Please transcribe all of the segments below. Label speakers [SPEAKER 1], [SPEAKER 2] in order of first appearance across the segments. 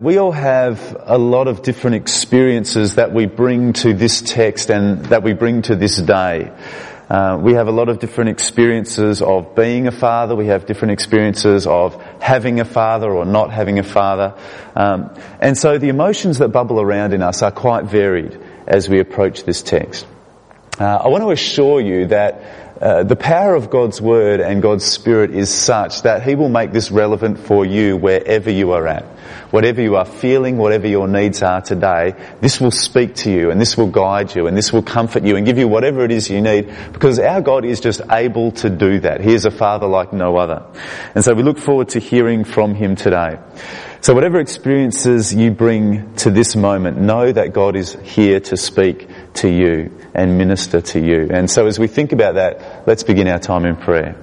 [SPEAKER 1] We all have a lot of different experiences that we bring to this text and that we bring to this day. We have a lot of different experiences of being a father. We have different experiences of having a father or not having a father. And so the emotions that bubble around in us are quite varied as we approach this text. I want to assure you that the power of God's Word and God's Spirit is such that He will make this relevant for you wherever you are at. Whatever you are feeling, whatever your needs are today, this will speak to you and this will guide you and this will comfort you and give you whatever it is you need, because our God is just able to do that. He is a Father like no other. And so we look forward to hearing from Him today. So whatever experiences you bring to this moment, know that God is here to speak to you and minister to you. And so as we think about that, let's begin our time in prayer.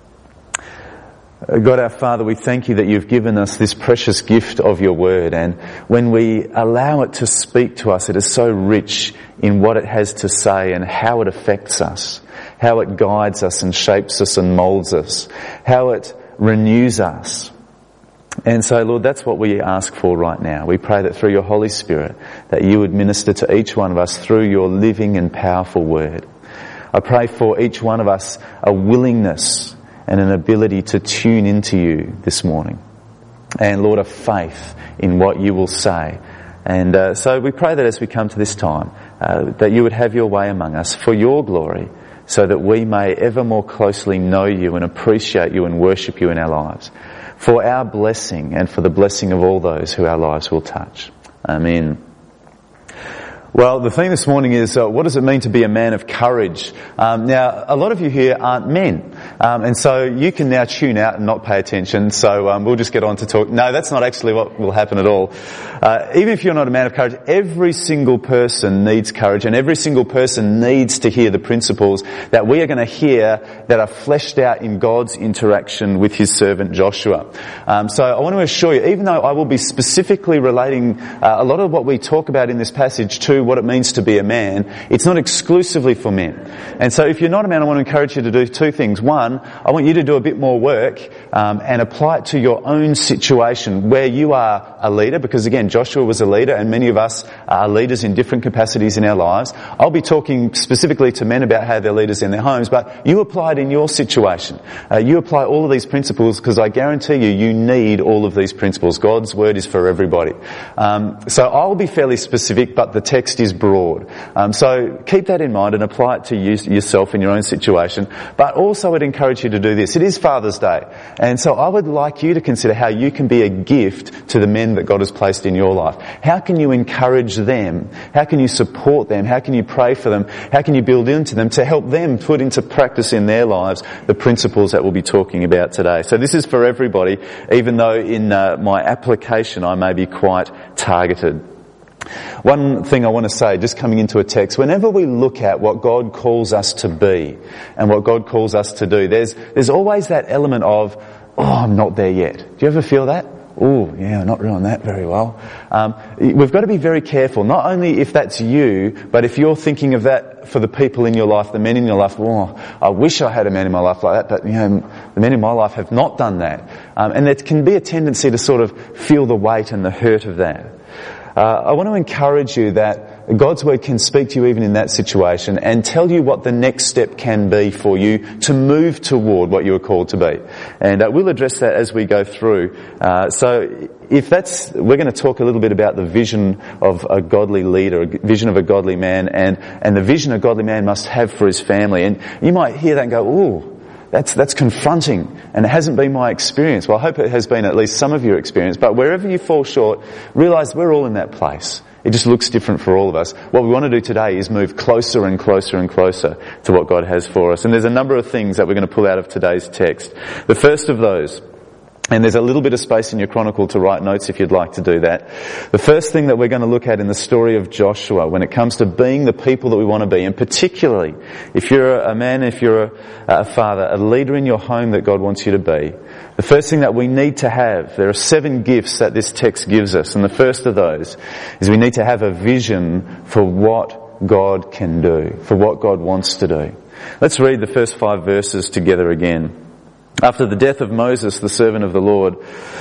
[SPEAKER 1] God our Father, we thank you that you've given us this precious gift of your word, and when we allow it to speak to us, it is so rich in what it has to say and how it affects us, how it guides us and shapes us and moulds us, how it renews us. And so, Lord, that's what we ask for right now. We pray that through your Holy Spirit, that you would minister to each one of us through your living and powerful word. I pray for each one of us a willingness and an ability to tune into you this morning. And Lord, a faith in what you will say. And so we pray that as we come to this time, that you would have your way among us for your glory, so that we may ever more closely know you and appreciate you and worship you in our lives, for our blessing and for the blessing of all those who our lives will touch. Amen. Well, the theme this morning is, what does it mean to be a man of courage? Now, a lot of you here aren't men, and so you can now tune out and not pay attention, so we'll just get on to talk. No, that's not actually what will happen at all. Even if you're not a man of courage, every single person needs courage, and every single person needs to hear the principles that we are going to hear that are fleshed out in God's interaction with his servant Joshua. So I want to assure you, even though I will be specifically relating a lot of what we talk about in this passage to what it means to be a man, it's not exclusively for men. And so if you're not a man, I want to encourage you to do two things. One, I want you to do a bit more work and apply it to your own situation where you are a leader, because again, Joshua was a leader and many of us are leaders in different capacities in our lives. I'll be talking specifically to men about how they're leaders in their homes, but you apply it in your situation. You apply all of these principles, because I guarantee you need all of these principles. God's word is for everybody. So I'll be fairly specific, but the text is broad. So keep that in mind and apply it to yourself in your own situation. But also I'd encourage you to do this. It is Father's Day. And so I would like you to consider how you can be a gift to the men that God has placed in your life. How can you encourage them? How can you support them? How can you pray for them? How can you build into them to help them put into practice in their lives the principles that we'll be talking about today? So this is for everybody, even though in my application I may be quite targeted. One thing I want to say, just coming into a text, whenever we look at what God calls us to be and what God calls us to do, there's always that element of, I'm not there yet. Do you ever feel that? Oh, yeah, I'm not doing that very well. We've got to be very careful, not only if that's you, but if you're thinking of that for the people in your life, the men in your life. I wish I had a man in my life like that, but the men in my life have not done that. And there can be a tendency to sort of feel the weight and the hurt of that. I want to encourage you that God's word can speak to you even in that situation and tell you what the next step can be for you to move toward what you are called to be. And we'll address that as we go through. So we're going to talk a little bit about the vision of a godly leader, a vision of a godly man, and the vision a godly man must have for his family. And you might hear that and go, ooh, that's confronting, and it hasn't been my experience. Well, I hope it has been at least some of your experience, but wherever you fall short, realise we're all in that place. It just looks different for all of us. What we want to do today is move closer and closer and closer to what God has for us. And there's a number of things that we're going to pull out of today's text. The first of those, and there's a little bit of space in your chronicle to write notes if you'd like to do that. The first thing that we're going to look at in the story of Joshua when it comes to being the people that we want to be, and particularly if you're a man, if you're a father, a leader in your home that God wants you to be, the first thing that we need to have, there are 7 gifts that this text gives us, and the first of those is we need to have a vision for what God can do, for what God wants to do. Let's read the first 5 verses together again. After the death of Moses, the servant of the Lord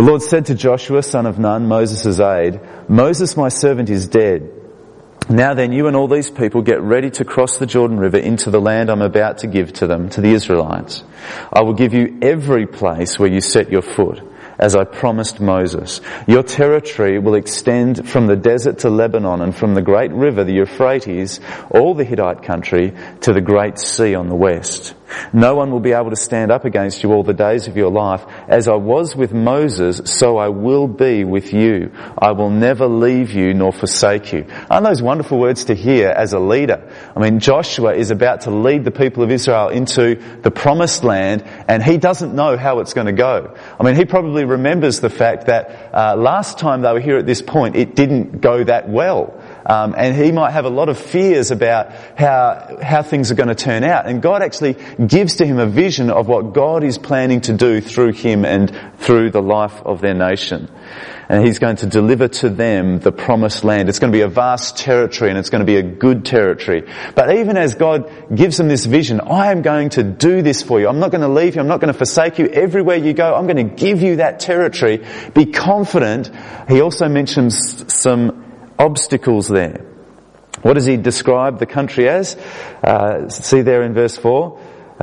[SPEAKER 1] The Lord said to Joshua, son of Nun, Moses' aide, Moses, my servant, is dead. Now then, you and all these people get ready to cross the Jordan River into the land I'm about to give to them, to the Israelites. I will give you every place where you set your foot, as I promised Moses. Your territory will extend from the desert to Lebanon and from the great river, the Euphrates, all the Hittite country, to the great sea on the west. No one will be able to stand up against you all the days of your life. As I was with Moses, so I will be with you. I will never leave you nor forsake you. Aren't those wonderful words to hear as a leader? I mean, Joshua is about to lead the people of Israel into the promised land, and he doesn't know how it's going to go. I mean, he probably remembers the fact that last time they were here at this point, it didn't go that well. And he might have a lot of fears about how things are going to turn out. And God actually gives to him a vision of what God is planning to do through him and through the life of their nation. And he's going to deliver to them the promised land. It's going to be a vast territory, and it's going to be a good territory. But even as God gives them this vision, I am going to do this for you. I'm not going to leave you. I'm not going to forsake you. Everywhere you go, I'm going to give you that territory. Be confident. He also mentions some obstacles there. What does he describe the country as? See there in verse 4,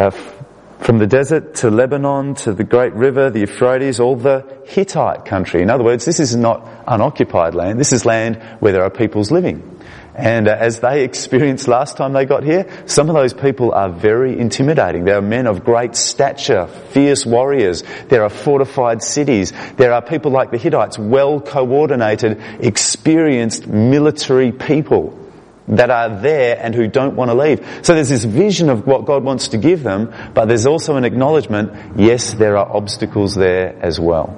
[SPEAKER 1] from the desert to Lebanon to the great river, the Euphrates, all the Hittite country. In other words, this is not unoccupied land. This is land where there are peoples living. And as they experienced last time they got here, some of those people are very intimidating. There are men of great stature, fierce warriors. There are fortified cities. There are people like the Hittites, well-coordinated, experienced military people that are there and who don't want to leave. So there's this vision of what God wants to give them, but there's also an acknowledgement, yes, there are obstacles there as well.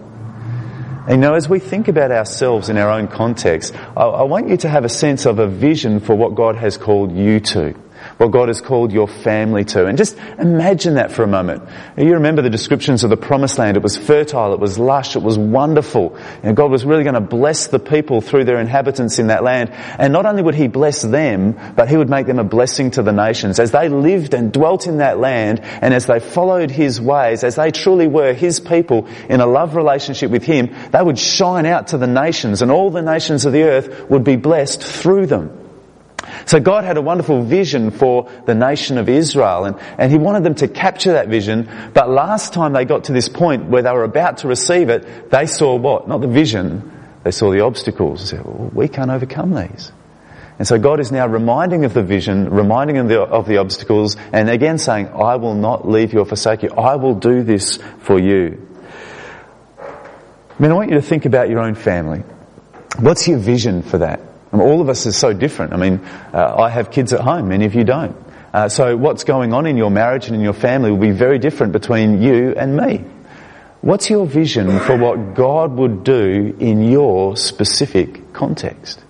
[SPEAKER 1] And as we think about ourselves in our own context, I want you to have a sense of a vision for what God has called you to, what God has called your family to. And just imagine that for a moment. You remember the descriptions of the promised land. It was fertile, it was lush, it was wonderful. And God was really going to bless the people through their inhabitants in that land. And not only would he bless them, but he would make them a blessing to the nations. As they lived and dwelt in that land, and as they followed his ways, as they truly were his people in a love relationship with him, they would shine out to the nations, and all the nations of the earth would be blessed through them. So God had a wonderful vision for the nation of Israel, and he wanted them to capture that vision. But last time they got to this point where they were about to receive it, they saw what? Not the vision, they saw the obstacles. They said, well, we can't overcome these. And so God is now reminding of the vision, reminding them of the obstacles, and again saying, I will not leave you or forsake you. I will do this for you. I mean, I want you to think about your own family. What's your vision for that? I mean, all of us are so different. I mean, I have kids at home, many of you don't. So what's going on in your marriage and in your family will be very different between you and me. What's your vision for what God would do in your specific context?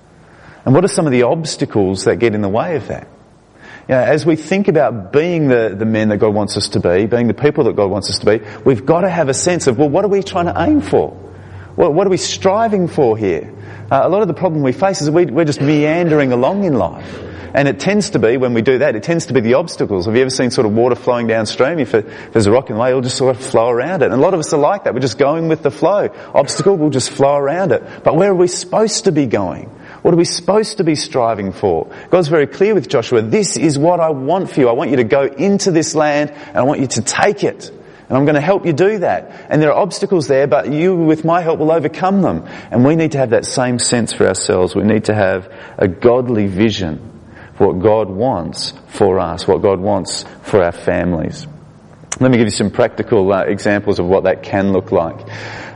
[SPEAKER 1] And what are some of the obstacles that get in the way of that? As we think about being the men that God wants us to be, being the people that God wants us to be, we've got to have a sense of, well, what are we trying to aim for? What are we striving for here? A lot of the problem we face is we're just meandering along in life. And it tends to be, when we do that, it tends to be the obstacles. Have you ever seen sort of water flowing downstream? If there's a rock in the way, it'll just sort of flow around it. And a lot of us are like that. We're just going with the flow. Obstacle will just flow around it. But where are we supposed to be going? What are we supposed to be striving for? God's very clear with Joshua. This is what I want for you. I want you to go into this land, and I want you to take it. And I'm going to help you do that. And there are obstacles there, but you, with my help, will overcome them. And we need to have that same sense for ourselves. We need to have a godly vision for what God wants for us, what God wants for our families. Let me give you some practical examples of what that can look like.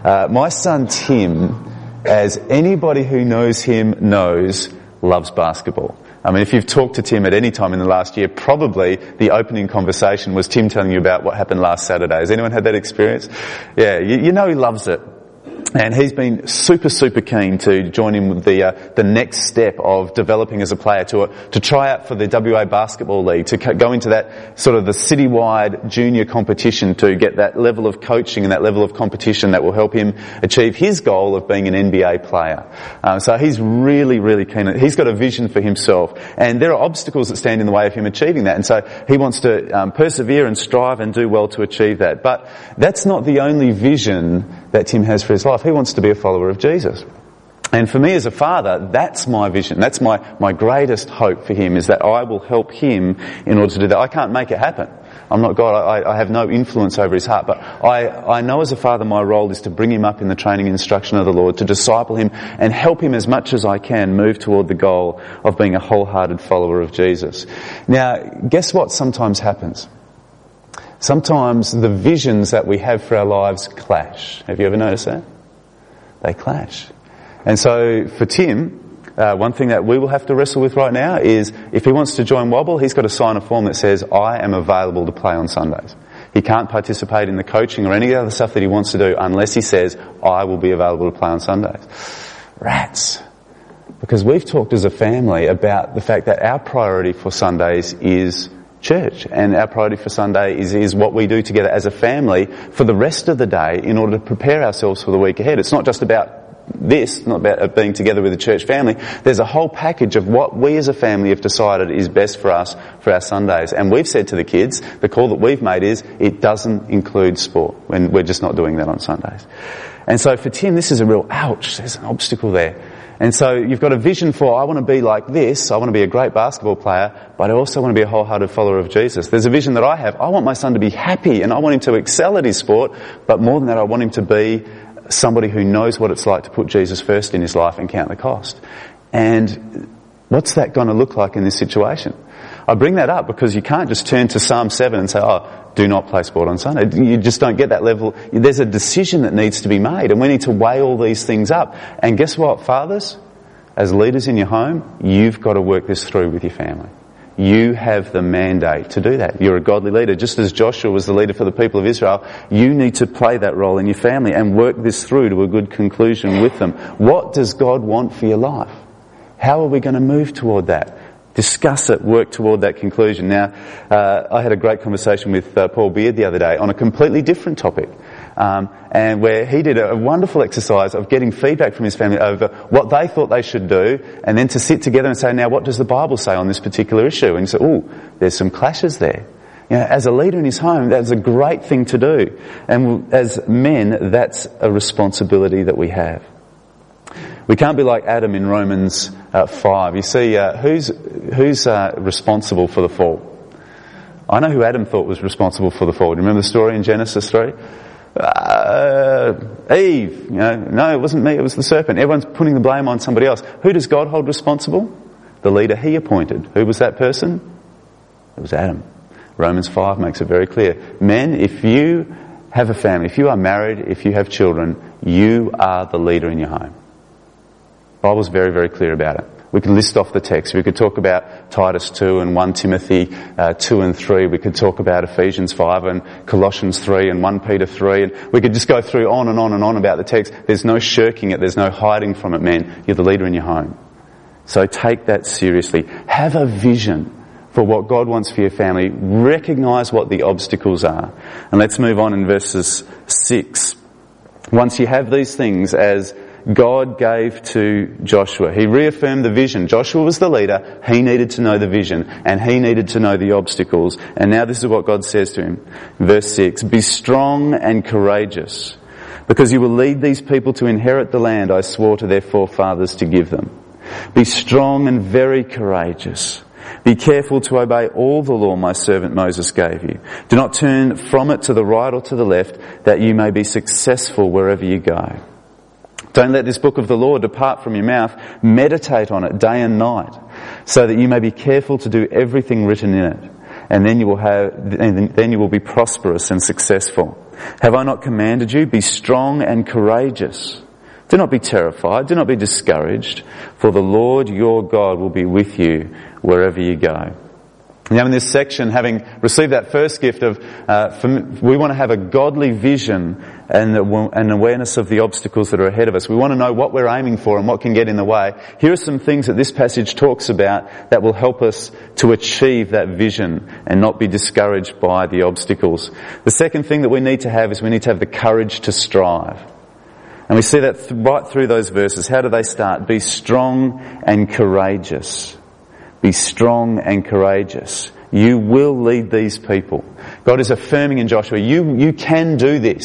[SPEAKER 1] My son Tim, as anybody who knows him knows, loves basketball. I mean, if you've talked to Tim at any time in the last year, probably the opening conversation was Tim telling you about what happened last Saturday. Has anyone had that experience? Yeah, you know he loves it. And he's been super keen to join in with the next step of developing as a player to try out for the WA Basketball League, to go into that sort of the citywide junior competition, to get that level of coaching and that level of competition that will help him achieve his goal of being an NBA player. So he's really keen. He's got a vision for himself, and there are obstacles that stand in the way of him achieving that. And so he wants to persevere and strive and do well to achieve that. But that's not the only vision that Tim has for his life. He wants to be a follower of Jesus. And for me as a father, that's my vision. That's my greatest hope for him, is that I will help him in order to do that. I can't make it happen. I'm not God. I have no influence over his heart. But I know as a father my role is to bring him up in the training and instruction of the Lord, to disciple him and help him as much as I can move toward the goal of being a wholehearted follower of Jesus. Now, guess what sometimes happens? Sometimes the visions that we have for our lives clash. Have you ever noticed that? They clash. And so for Tim, one thing that we will have to wrestle with right now is if he wants to join Wobble, he's got to sign a form that says, I am available to play on Sundays. He can't participate in the coaching or any other stuff that he wants to do unless he says, I will be available to play on Sundays. Rats. Because we've talked as a family about the fact that our priority for Sundays is church, and our priority for Sunday is what we do together as a family for the rest of the day in order to prepare ourselves for the week ahead. It's not just about this, not about being together with the church family. There's a whole package of what we as a family have decided is best for us for our Sundays. And we've said to the kids, the call that we've made is it doesn't include sport, when we're just not doing that on Sundays. And so for Tim, this is a real ouch. There's an obstacle there. And so you've got a vision for, I want to be like this, I want to be a great basketball player, but I also want to be a wholehearted follower of Jesus. There's a vision that I have. I want my son to be happy and I want him to excel at his sport, but more than that, I want him to be somebody who knows what it's like to put Jesus first in his life and count the cost. And what's that going to look like in this situation? I bring that up because you can't just turn to Psalm 7 and say, do not play sport on Sunday. You just don't get that level. There's a decision that needs to be made, and we need to weigh all these things up. And guess what, fathers? As leaders in your home, you've got to work this through with your family. You have the mandate to do that. You're a godly leader. Just as Joshua was the leader for the people of Israel, you need to play that role in your family and work this through to a good conclusion with them. What does God want for your life? How are we going to move toward that? Discuss it, work toward that conclusion. Now, I had a great conversation with Paul Beard the other day on a completely different topic. And where he did a wonderful exercise of getting feedback from his family over what they thought they should do, and then to sit together and say, now what does the Bible say on this particular issue? And he said, there's some clashes there. You know, as a leader in his home, that's a great thing to do. And as men, that's a responsibility that we have. We can't be like Adam in Romans 5. You see, who's responsible for the fall? I know who Adam thought was responsible for the fall. Do you remember the story in Genesis 3? Eve. No, it wasn't me, it was the serpent. Everyone's putting the blame on somebody else. Who does God hold responsible? The leader he appointed. Who was that person? It was Adam. Romans 5 makes it very clear. Men, if you have a family, if you are married, if you have children, you are the leader in your home. The Bible's very, very clear about it. We could list off the text. We could talk about Titus 2 and 1 Timothy 2 and 3. We could talk about Ephesians 5 and Colossians 3 and 1 Peter 3. And we could just go through on and on and on about the text. There's no shirking it. There's no hiding from it, man. You're the leader in your home. So take that seriously. Have a vision for what God wants for your family. Recognise what the obstacles are. And let's move on in verses 6. Once you have these things as God gave to Joshua, he reaffirmed the vision. Joshua was the leader. He needed to know the vision and he needed to know the obstacles. And now this is what God says to him. Verse 6, be strong and courageous, because you will lead these people to inherit the land I swore to their forefathers to give them. Be strong and very courageous. Be careful to obey all the law my servant Moses gave you. Do not turn from it to the right or to the left, that you may be successful wherever you go. Don't let this book of the law depart from your mouth. Meditate on it day and night, so that you may be careful to do everything written in it. And then you will be prosperous and successful. Have I not commanded you? Be strong and courageous. Do not be terrified. Do not be discouraged, for the Lord your God will be with you wherever you go. Now in this section, having received that first gift of, we want to have a godly vision and an awareness of the obstacles that are ahead of us. We want to know what we're aiming for and what can get in the way. Here are some things that this passage talks about that will help us to achieve that vision and not be discouraged by the obstacles. The second thing that we need to have is we need to have the courage to strive. And we see that right through those verses. How do they start? Be strong and courageous. Be strong and courageous. You will lead these people. God is affirming in Joshua, you can do this.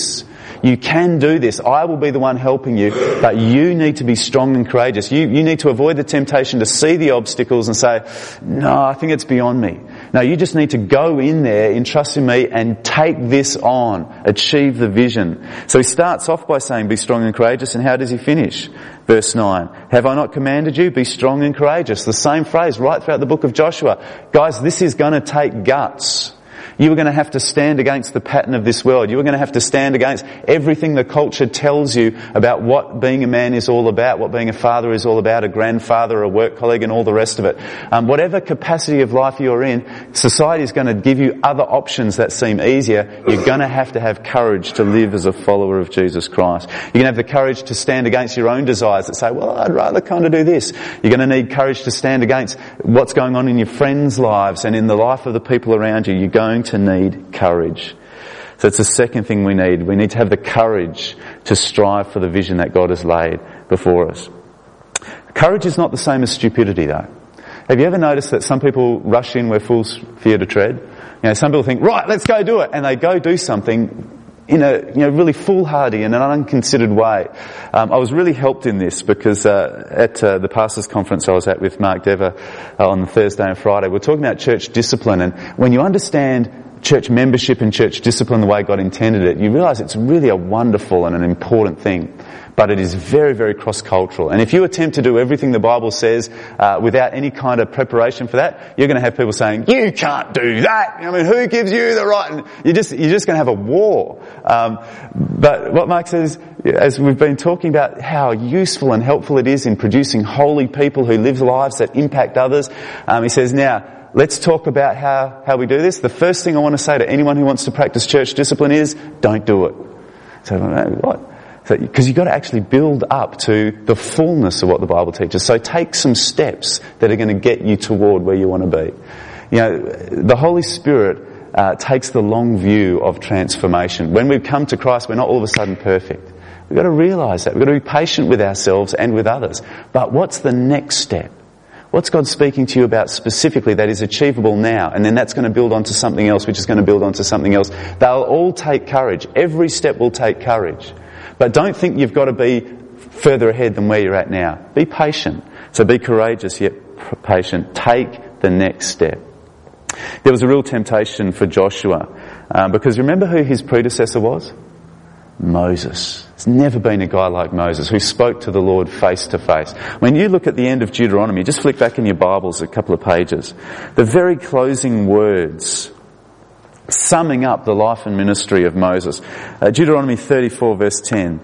[SPEAKER 1] You can do this. I will be the one helping you, but you need to be strong and courageous. You need to avoid the temptation to see the obstacles and say, no, I think it's beyond me. No, you just need to go in there, entrust in me, and take this on, achieve the vision. So he starts off by saying, be strong and courageous, and how does he finish? Verse 9, have I not commanded you? Be strong and courageous. The same phrase right throughout the book of Joshua. Guys, this is going to take guts. You are going to have to stand against the pattern of this world. You are going to have to stand against everything the culture tells you about what being a man is all about, what being a father is all about, a grandfather, a work colleague, and all the rest of it. Whatever capacity of life you're in, society is going to give you other options that seem easier. You're going to have courage to live as a follower of Jesus Christ. You're going to have the courage to stand against your own desires that say, well, I'd rather kind of do this. You're going to need courage to stand against what's going on in your friends' lives and in the life of the people around you. You're going to need courage. So it's the second thing we need. We need to have the courage to strive for the vision that God has laid before us. Courage is not the same as stupidity, though. Have you ever noticed that some people rush in where fools fear to tread? You know, some people think, right, let's go do it, and they go do something in a really foolhardy and an unconsidered way. I was really helped in this because at the pastors' conference I was at with Mark Dever on the Thursday and Friday, we're talking about church discipline, and when you understand church membership and church discipline the way God intended it, you realise it's really a wonderful and an important thing. But it is very, very cross-cultural. And if you attempt to do everything the Bible says without any kind of preparation for that, you're going to have people saying, you can't do that. I mean, who gives you the right? And you're just going to have a war. But what Mark says, as we've been talking about how useful and helpful it is in producing holy people who live lives that impact others, he says, now, let's talk about how we do this. The first thing I want to say to anyone who wants to practice church discipline is, don't do it. So, what? Because you've got to actually build up to the fullness of what the Bible teaches. So take some steps that are going to get you toward where you want to be. You know, the Holy Spirit takes the long view of transformation. When we come to Christ, we're not all of a sudden perfect. We've got to realise that. We've got to be patient with ourselves and with others. But what's the next step? What's God speaking to you about specifically that is achievable now? And then that's going to build onto something else, which is going to build onto something else. They'll all take courage. Every step will take courage. But don't think you've got to be further ahead than where you're at now. Be patient. So be courageous yet patient. Take the next step. There was a real temptation for Joshua because remember who his predecessor was? Moses. There's never been a guy like Moses who spoke to the Lord face to face. When you look at the end of Deuteronomy, just flick back in your Bibles a couple of pages. The very closing words summing up the life and ministry of Moses. Deuteronomy 34 verse 10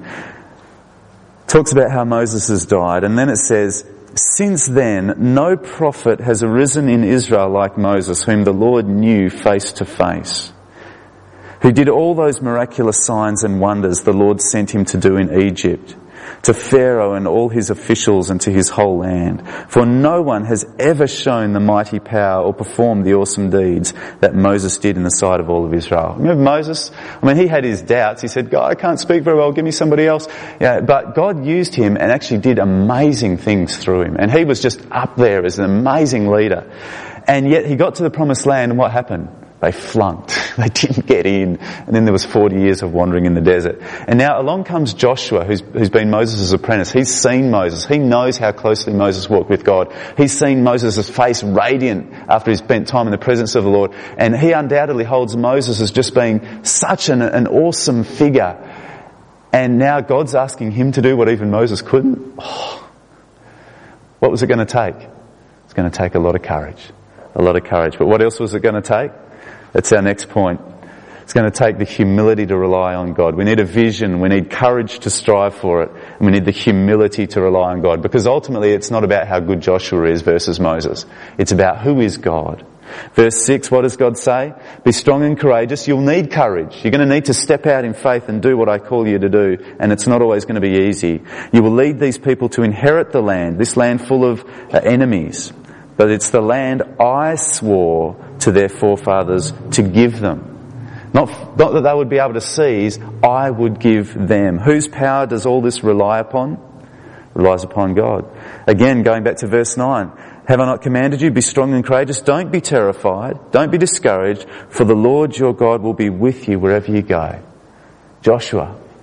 [SPEAKER 1] talks about how Moses has died, and then it says, since then no prophet has arisen in Israel like Moses, whom the Lord knew face to face, who did all those miraculous signs and wonders the Lord sent him to do in Egypt, to Pharaoh and all his officials and to his whole land. For no one has ever shown the mighty power or performed the awesome deeds that Moses did in the sight of all of Israel. Remember Moses? I mean, he had his doubts. He said, God, I can't speak very well. Give me somebody else. Yeah, but God used him and actually did amazing things through him. And he was just up there as an amazing leader. And yet he got to the promised land, and what happened? They flunked. They didn't get in. And then there was 40 years of wandering in the desert. And now along comes Joshua, who's been Moses' apprentice. He's seen Moses. He knows how closely Moses walked with God. He's seen Moses' face radiant after he spent time in the presence of the Lord. And he undoubtedly holds Moses as just being such an awesome figure. And now God's asking him to do what even Moses couldn't. Oh, what was it going to take? It's going to take a lot of courage. A lot of courage. But what else was it going to take? That's our next point. It's going to take the humility to rely on God. We need a vision. We need courage to strive for it. And we need the humility to rely on God. Because ultimately it's not about how good Joshua is versus Moses. It's about who is God. Verse 6, what does God say? Be strong and courageous. You'll need courage. You're going to need to step out in faith and do what I call you to do. And it's not always going to be easy. You will lead these people to inherit the land, this land full of enemies. But it's the land I swore to their forefathers to give them. Not that they would be able to seize, I would give them. Whose power does all this rely upon? Relies upon God. Again, going back to verse 9. Have I not commanded you? Be strong and courageous. Don't be terrified. Don't be discouraged. For the Lord your God will be with you wherever you go. Joshua,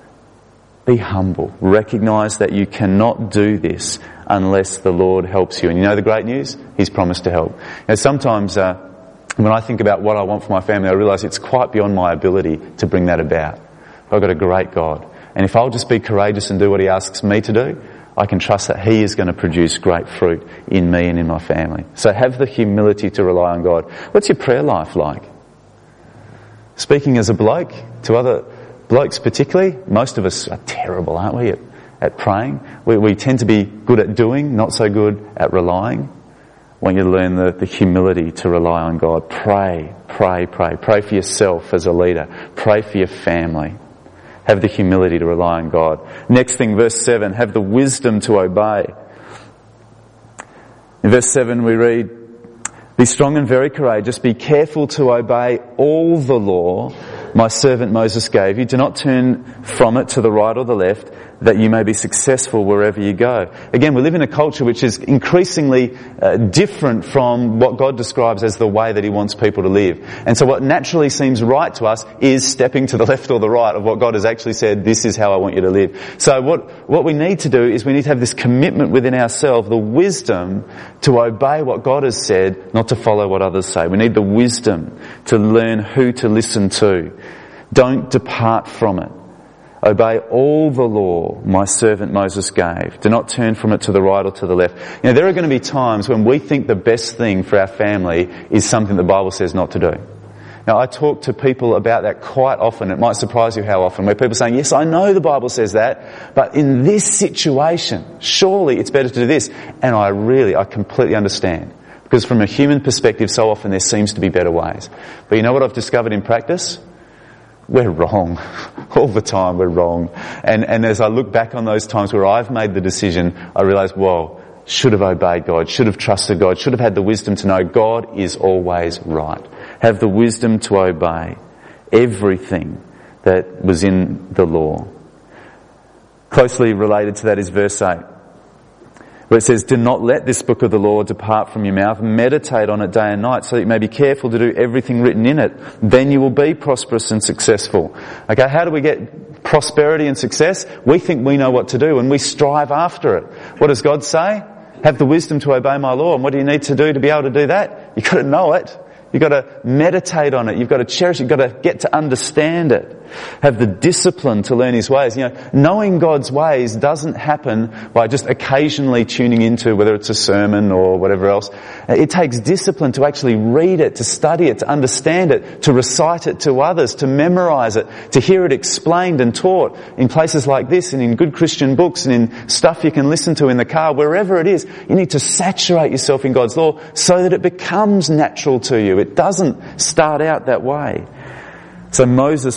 [SPEAKER 1] be humble. Recognise that you cannot do this unless the Lord helps you. And you know the great news? He's promised to help. Now, sometimes when I think about what I want for my family, I realise it's quite beyond my ability to bring that about. I've got a great God. And if I'll just be courageous and do what He asks me to do, I can trust that He is going to produce great fruit in me and in my family. So have the humility to rely on God. What's your prayer life like? Speaking as a bloke, to other blokes particularly, most of us are terrible, aren't we, at praying? We tend to be good at doing, not so good at relying. I want you to learn the humility to rely on God. Pray, pray, pray. Pray for yourself as a leader. Pray for your family. Have the humility to rely on God. Next thing, verse 7, have the wisdom to obey. In verse 7 we read, be strong and very courageous. Be careful to obey all the law my servant Moses gave you. Do not turn from it to the right or the left, that you may be successful wherever you go. Again, we live in a culture which is increasingly different from what God describes as the way that He wants people to live. And so what naturally seems right to us is stepping to the left or the right of what God has actually said, this is how I want you to live. So what we need to do is we need to have this commitment within ourselves, the wisdom to obey what God has said, not to follow what others say. We need the wisdom to learn who to listen to. Don't depart from it. Obey all the law my servant Moses gave. Do not turn from it to the right or to the left. You know, there are going to be times when we think the best thing for our family is something the Bible says not to do. Now, I talk to people about that quite often. It might surprise you how often, where people are saying, yes, I know the Bible says that, but in this situation, surely it's better to do this. And I completely understand. Because from a human perspective, so often there seems to be better ways. But you know what I've discovered in practice? We're wrong. All the time we're wrong. And as I look back on those times where I've made the decision, I realise, whoa, should have obeyed God, should have trusted God, should have had the wisdom to know God is always right. Have the wisdom to obey everything that was in the law. Closely related to that is verse 8, where it says, do not let this book of the law depart from your mouth. Meditate on it day and night so that you may be careful to do everything written in it. Then you will be prosperous and successful. Okay, how do we get prosperity and success? We think we know what to do and we strive after it. What does God say? Have the wisdom to obey my law. And what do you need to do to be able to do that? You've got to know it. You've got to meditate on it. You've got to cherish it. You've got to get to understand it. Have the discipline to learn His ways. You know, knowing God's ways doesn't happen by just occasionally tuning into whether it's a sermon or whatever else. It takes discipline to actually read it, to study it, to understand it, to recite it to others, to memorize it, to hear it explained and taught in places like this and in good Christian books and in stuff you can listen to in the car. Wherever it is, you need to saturate yourself in God's law so that it becomes natural to you. It doesn't start out that way. So Moses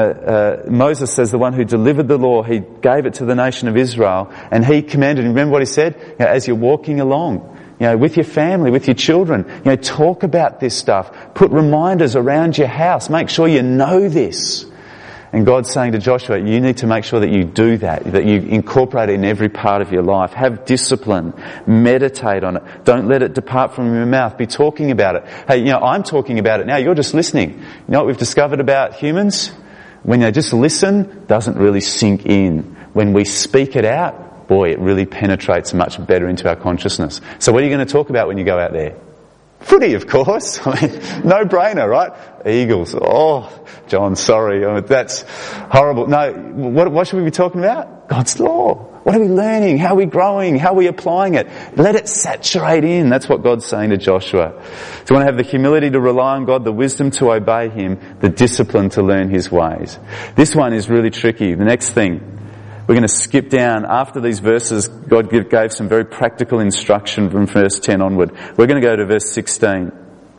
[SPEAKER 1] says the one who delivered the law, he gave it to the nation of Israel, and he commanded, remember what he said? You know, as you're walking along, you know, with your family, with your children, you know, talk about this stuff. Put reminders around your house. Make sure you know this. And God's saying to Joshua, you need to make sure that you do that you incorporate it in every part of your life. Have discipline. Meditate on it. Don't let it depart from your mouth. Be talking about it. Hey, you know, I'm talking about it now. You're just listening. You know what we've discovered about humans? When they just listen, it doesn't really sink in. When we speak it out, boy, it really penetrates much better into our consciousness. So what are you going to talk about when you go out there? Footy, of course. I mean, no brainer, right? Eagles. Oh, John, sorry. I mean, that's horrible. No, what should we be talking about? God's law. What are we learning? How are we growing? How are we applying it? Let it saturate in. That's what God's saying to Joshua. So you want to have the humility to rely on God, the wisdom to obey Him, the discipline to learn His ways. This one is really tricky. The next thing, we're going to skip down. After these verses, God gave some very practical instruction from verse 10 onward. We're going to go to verse 16.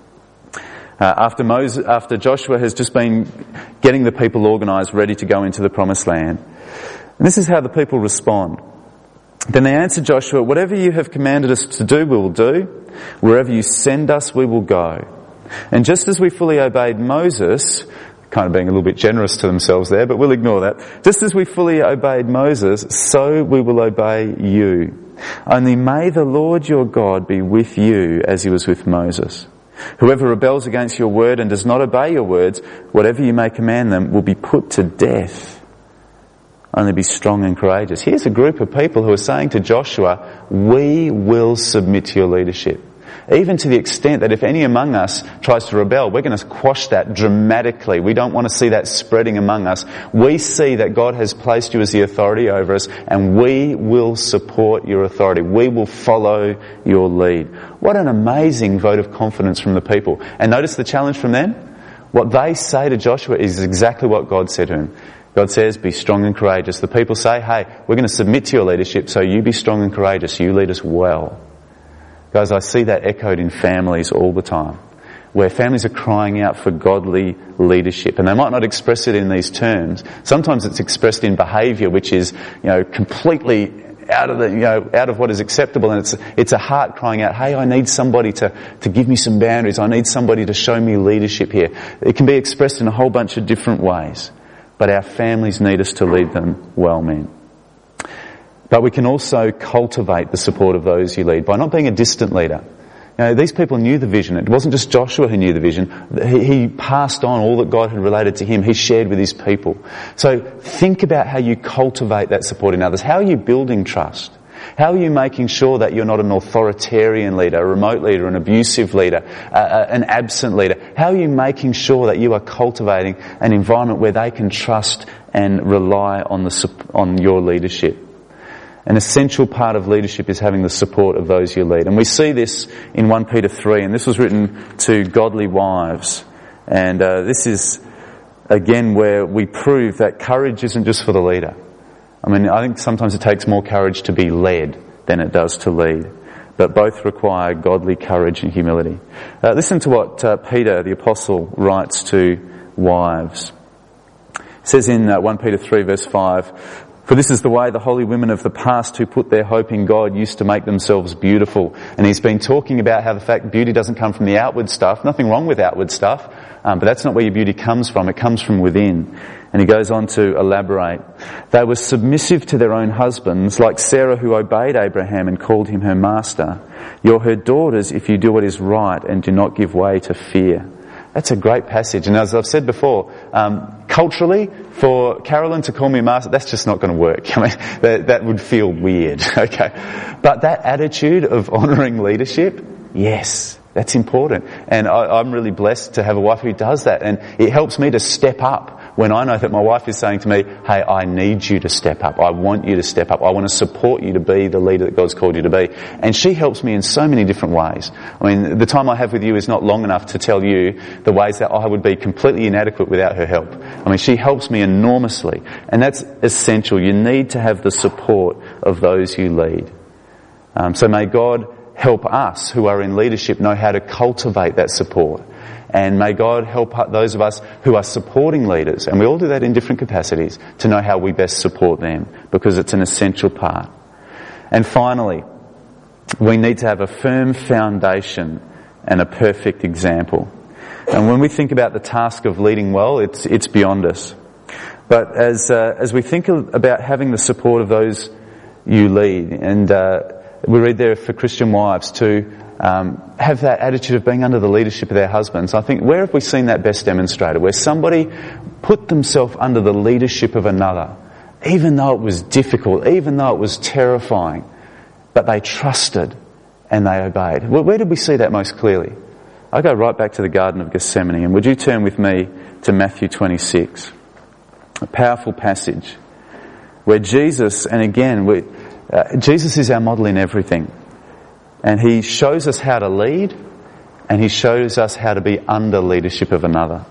[SPEAKER 1] After Joshua has just been getting the people organised, ready to go into the promised land. And this is how the people respond. Then they answered Joshua, whatever you have commanded us to do, we will do. Wherever you send us, we will go. And just as we fully obeyed Moses, kind of being a little bit generous to themselves there, but we'll ignore that. Just as we fully obeyed Moses, so we will obey you. Only may the Lord your God be with you as He was with Moses. Whoever rebels against your word and does not obey your words, whatever you may command them, will be put to death. Only be strong and courageous. Here's a group of people who are saying to Joshua, we will submit to your leadership. Even to the extent that if any among us tries to rebel, we're going to quash that dramatically. We don't want to see that spreading among us. We see that God has placed you as the authority over us, and we will support your authority. We will follow your lead. What an amazing vote of confidence from the people. And notice the challenge from them. What they say to Joshua is exactly what God said to him. God says, be strong and courageous. The people say, hey, we're going to submit to your leadership, so you be strong and courageous. You lead us well. Guys, I see that echoed in families all the time, where families are crying out for godly leadership. And they might not express it in these terms. Sometimes it's expressed in behaviour, which is, completely out of what is acceptable. And it's a heart crying out, hey, I need somebody to give me some boundaries. I need somebody to show me leadership here. It can be expressed in a whole bunch of different ways. But our families need us to lead them well, men. But we can also cultivate the support of those you lead by not being a distant leader. These people knew the vision. It wasn't just Joshua who knew the vision. He passed on all that God had related to him. He shared with his people. So think about how you cultivate that support in others. How are you building trust? How are you making sure that you're not an authoritarian leader, a remote leader, an abusive leader, an absent leader? How are you making sure that you are cultivating an environment where they can trust and rely on your leadership? An essential part of leadership is having the support of those you lead. And we see this in 1 Peter 3, and this was written to godly wives. And this is, again, where we prove that courage isn't just for the leader. I think sometimes it takes more courage to be led than it does to lead. But both require godly courage and humility. Listen to what Peter, the apostle, writes to wives. It says in 1 Peter 3 verse 5, for this is the way the holy women of the past who put their hope in God used to make themselves beautiful. And he's been talking about how the fact beauty doesn't come from the outward stuff. Nothing wrong with outward stuff. But that's not where your beauty comes from. It comes from within. And he goes on to elaborate. They were submissive to their own husbands, like Sarah who obeyed Abraham and called him her master. You're her daughters if you do what is right and do not give way to fear. That's a great passage. And as I've said before, culturally, for Carolyn to call me master, that's just not going to work. That would feel weird. Okay. But that attitude of honouring leadership, yes, that's important. And I'm really blessed to have a wife who does that. And it helps me to step up when I know that my wife is saying to me, hey, I need you to step up. I want you to step up. I want to support you to be the leader that God's called you to be. And she helps me in so many different ways. The time I have with you is not long enough to tell you the ways that I would be completely inadequate without her help. She helps me enormously. And that's essential. You need to have the support of those you lead. So may God help us who are in leadership know how to cultivate that support. And may God help those of us who are supporting leaders, and we all do that in different capacities, to know how we best support them, because it's an essential part. And finally, we need to have a firm foundation and a perfect example. And when we think about the task of leading well, it's beyond us. But as we think about having the support of those you lead, and we read there for Christian wives to have that attitude of being under the leadership of their husbands. I think, where have we seen that best demonstrated? Where somebody put themselves under the leadership of another, even though it was difficult, even though it was terrifying, but they trusted and they obeyed. Where did we see that most clearly? I go right back to the Garden of Gethsemane, and would you turn with me to Matthew 26? A powerful passage where Jesus, and again, Jesus is our model in everything. And he shows us how to lead, and he shows us how to be under leadership of another.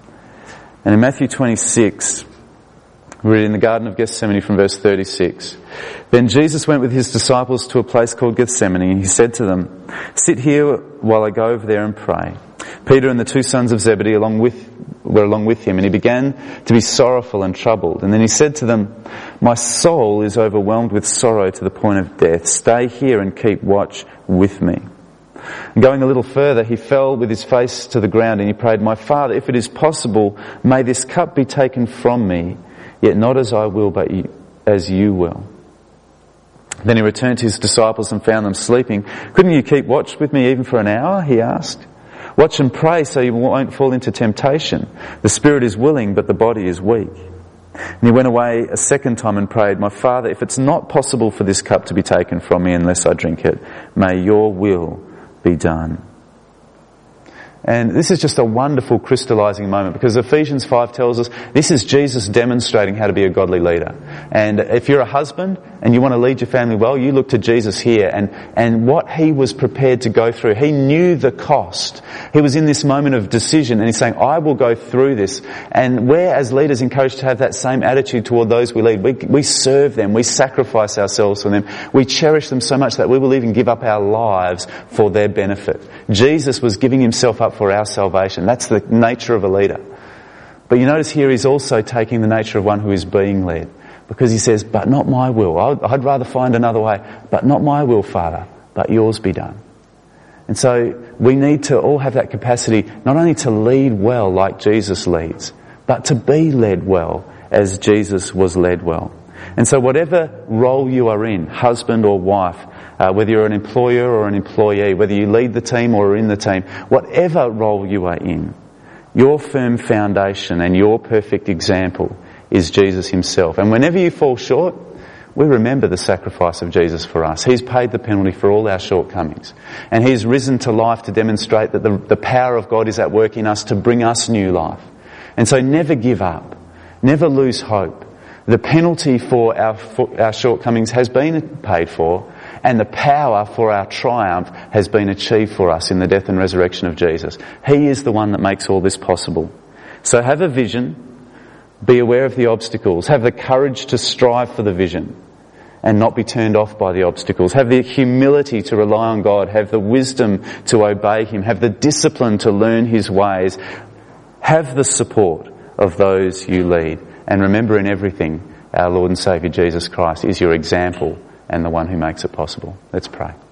[SPEAKER 1] And in Matthew 26, we read in the Garden of Gethsemane from verse 36. Then Jesus went with his disciples to a place called Gethsemane, and he said to them, sit here while I go over there and pray. Peter and the two sons of Zebedee were along with him, and he began to be sorrowful and troubled. And then he said to them, my soul is overwhelmed with sorrow to the point of death. Stay here and keep watch with me. And going a little further, he fell with his face to the ground and he prayed, my Father, if it is possible, may this cup be taken from me, yet not as I will, but as you will. Then he returned to his disciples and found them sleeping. Couldn't you keep watch with me even for an hour? He asked. Watch and pray so you won't fall into temptation. The spirit is willing, but the body is weak. And he went away a second time and prayed, "My Father, if it's not possible for this cup to be taken from me unless I drink it, may your will be done." And this is just a wonderful crystallizing moment, because Ephesians 5 tells us this is Jesus demonstrating how to be a godly leader. And if you're a husband and you want to lead your family well, you look to Jesus here and what he was prepared to go through. He knew the cost. He was in this moment of decision and he's saying, I will go through this. And we're as leaders encouraged to have that same attitude toward those we lead. We serve them. We sacrifice ourselves for them. We cherish them so much that we will even give up our lives for their benefit. Jesus was giving himself up for our salvation. That's the nature of a leader. But you notice here he's also taking the nature of one who is being led, because he says, but not my will. I'd rather find another way. But not my will, Father, but yours be done. And so we need to all have that capacity not only to lead well like Jesus leads, but to be led well as Jesus was led well. And so whatever role you are in, husband or wife, whether you're an employer or an employee, whether you lead the team or are in the team, whatever role you are in, your firm foundation and your perfect example is Jesus himself. And whenever you fall short, we remember the sacrifice of Jesus for us. He's paid the penalty for all our shortcomings. And he's risen to life to demonstrate that the power of God is at work in us to bring us new life. And so never give up. Never lose hope. The penalty for our shortcomings has been paid for, and the power for our triumph has been achieved for us in the death and resurrection of Jesus. He is the one that makes all this possible. So have a vision, be aware of the obstacles, have the courage to strive for the vision and not be turned off by the obstacles. Have the humility to rely on God, have the wisdom to obey him, have the discipline to learn his ways, have the support of those you lead. And remember, in everything, our Lord and Saviour Jesus Christ is your example and the one who makes it possible. Let's pray.